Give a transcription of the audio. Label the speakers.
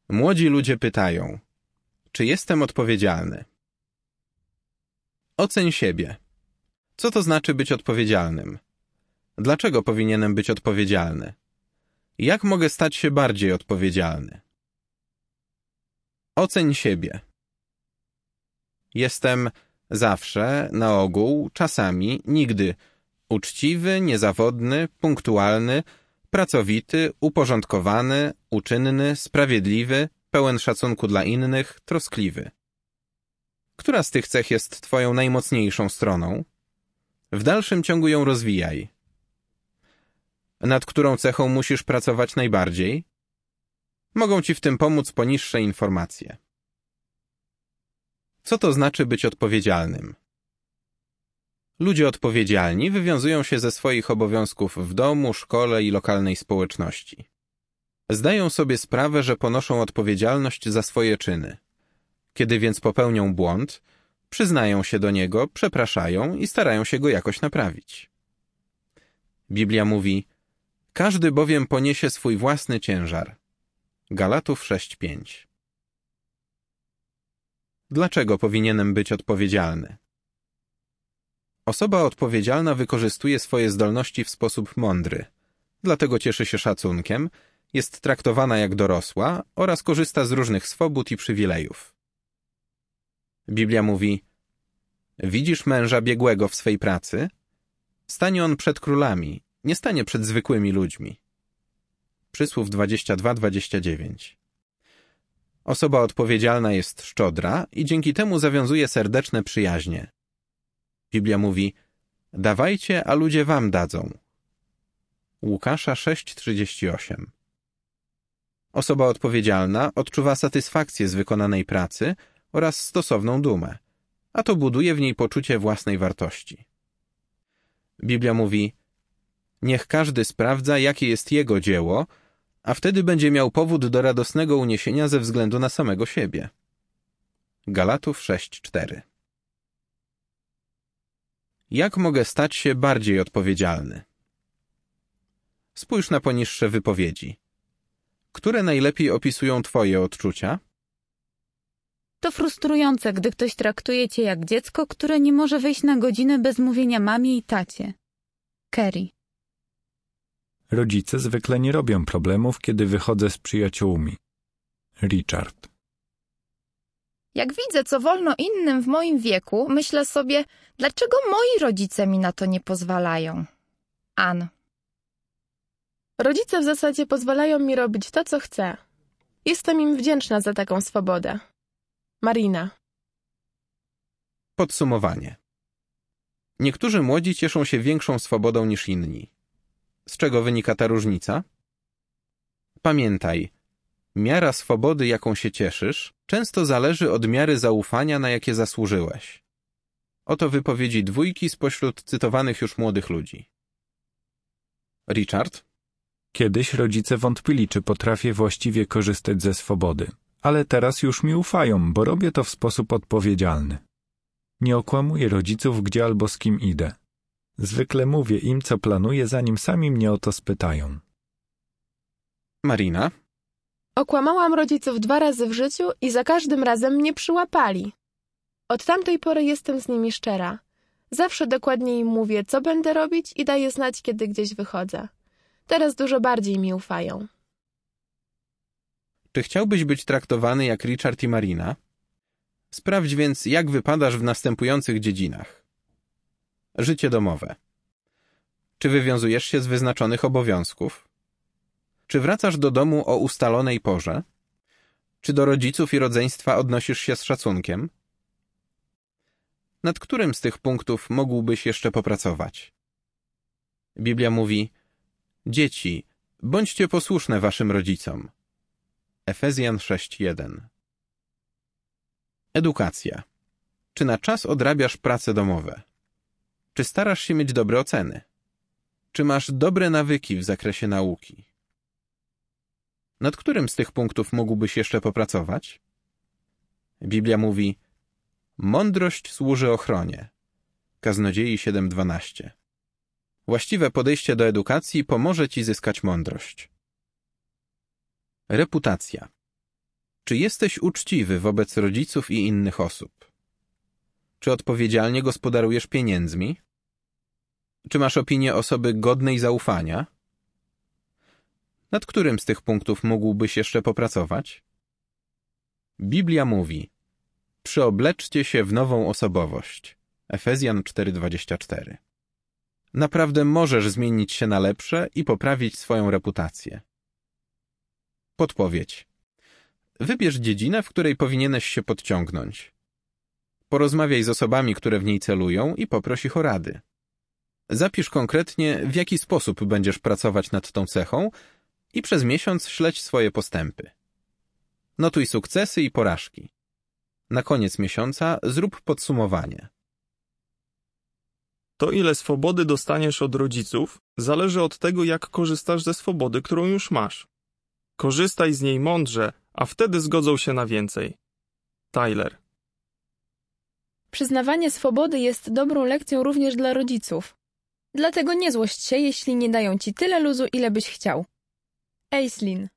Speaker 1: Młodzi ludzie pytają, czy jestem odpowiedzialny? Oceń siebie. Co to znaczy być odpowiedzialnym? Dlaczego powinienem być odpowiedzialny? Jak mogę stać się bardziej odpowiedzialny? Oceń siebie. Jestem zawsze, na ogół, czasami, nigdy uczciwy, niezawodny, punktualny, pracowity, uporządkowany, uczynny, sprawiedliwy, pełen szacunku dla innych, troskliwy. Która z tych cech jest twoją najmocniejszą stroną? W dalszym ciągu ją rozwijaj. Nad którą cechą musisz pracować najbardziej? Mogą ci w tym pomóc poniższe informacje. Co to znaczy być odpowiedzialnym? Ludzie odpowiedzialni wywiązują się ze swoich obowiązków w domu, szkole i lokalnej społeczności. Zdają sobie sprawę, że ponoszą odpowiedzialność za swoje czyny. Kiedy więc popełnią błąd, przyznają się do niego, przepraszają i starają się go jakoś naprawić. Biblia mówi, każdy bowiem poniesie swój własny ciężar. Galatów 6:5. Dlaczego powinienem być odpowiedzialny? Osoba odpowiedzialna wykorzystuje swoje zdolności w sposób mądry, dlatego cieszy się szacunkiem, jest traktowana jak dorosła oraz korzysta z różnych swobód i przywilejów. Biblia mówi, widzisz męża biegłego w swej pracy? Stanie on przed królami, nie stanie przed zwykłymi ludźmi. Przysłów 22-29. Osoba odpowiedzialna jest szczodra i dzięki temu zawiązuje serdeczne przyjaźnie. Biblia mówi, dawajcie, a ludzie wam dadzą. Łukasza 6:38. Osoba odpowiedzialna odczuwa satysfakcję z wykonanej pracy oraz stosowną dumę, a to buduje w niej poczucie własnej wartości. Biblia mówi, niech każdy sprawdza, jakie jest jego dzieło, a wtedy będzie miał powód do radosnego uniesienia ze względu na samego siebie. Galatów 6:4. Jak mogę stać się bardziej odpowiedzialny? Spójrz na poniższe wypowiedzi. Które najlepiej opisują twoje odczucia?
Speaker 2: To frustrujące, gdy ktoś traktuje cię jak dziecko, które nie może wejść na godzinę bez mówienia mamie i tacie. Kerry.
Speaker 3: Rodzice zwykle nie robią problemów, kiedy wychodzę z przyjaciółmi. Richard.
Speaker 4: Jak widzę, co wolno innym w moim wieku, myślę sobie, dlaczego moi rodzice mi na to nie pozwalają? Ann.
Speaker 5: Rodzice w zasadzie pozwalają mi robić to, co chcę. Jestem im wdzięczna za taką swobodę. Marina.
Speaker 1: Podsumowanie. Niektórzy młodzi cieszą się większą swobodą niż inni. Z czego wynika ta różnica? Pamiętaj, miara swobody, jaką się cieszysz, często zależy od miary zaufania, na jakie zasłużyłeś. Oto wypowiedzi dwójki spośród cytowanych już młodych ludzi. Richard?
Speaker 3: Kiedyś rodzice wątpili, czy potrafię właściwie korzystać ze swobody, ale teraz już mi ufają, bo robię to w sposób odpowiedzialny. Nie okłamuję rodziców, gdzie albo z kim idę. Zwykle mówię im, co planuję, zanim sami mnie o to spytają.
Speaker 1: Marina?
Speaker 5: Okłamałam rodziców 2 razy w życiu i za każdym razem mnie przyłapali. Od tamtej pory jestem z nimi szczera. Zawsze dokładnie im mówię, co będę robić i daję znać, kiedy gdzieś wychodzę. Teraz dużo bardziej mi ufają.
Speaker 1: Czy chciałbyś być traktowany jak Richard i Marina? Sprawdź więc, jak wypadasz w następujących dziedzinach. Życie domowe. Czy wywiązujesz się z wyznaczonych obowiązków? Czy wracasz do domu o ustalonej porze? Czy do rodziców i rodzeństwa odnosisz się z szacunkiem? Nad którym z tych punktów mógłbyś jeszcze popracować? Biblia mówi, dzieci, bądźcie posłuszne waszym rodzicom. Efezjan 6:1. Edukacja. Czy na czas odrabiasz prace domowe? Czy starasz się mieć dobre oceny? Czy masz dobre nawyki w zakresie nauki? Nad którym z tych punktów mógłbyś jeszcze popracować? Biblia mówi, mądrość służy ochronie. Kaznodziei 7:12. Właściwe podejście do edukacji pomoże ci zyskać mądrość. Reputacja. Czy jesteś uczciwy wobec rodziców i innych osób? Czy odpowiedzialnie gospodarujesz pieniędzmi? Czy masz opinię osoby godnej zaufania? Nad którym z tych punktów mógłbyś jeszcze popracować? Biblia mówi: przyobleczcie się w nową osobowość. Efezjan 4:24. Naprawdę możesz zmienić się na lepsze i poprawić swoją reputację. Podpowiedź. Wybierz dziedzinę, w której powinieneś się podciągnąć. Porozmawiaj z osobami, które w niej celują i poproś ich o rady. Zapisz konkretnie, w jaki sposób będziesz pracować nad tą cechą i przez miesiąc śledź swoje postępy. Notuj sukcesy i porażki. Na koniec miesiąca zrób podsumowanie.
Speaker 6: To, ile swobody dostaniesz od rodziców, zależy od tego, jak korzystasz ze swobody, którą już masz. Korzystaj z niej mądrze, a wtedy zgodzą się na więcej. Tyler.
Speaker 5: Przyznawanie swobody jest dobrą lekcją również dla rodziców. Dlatego nie złość się, jeśli nie dają ci tyle luzu, ile byś chciał. Aislinn.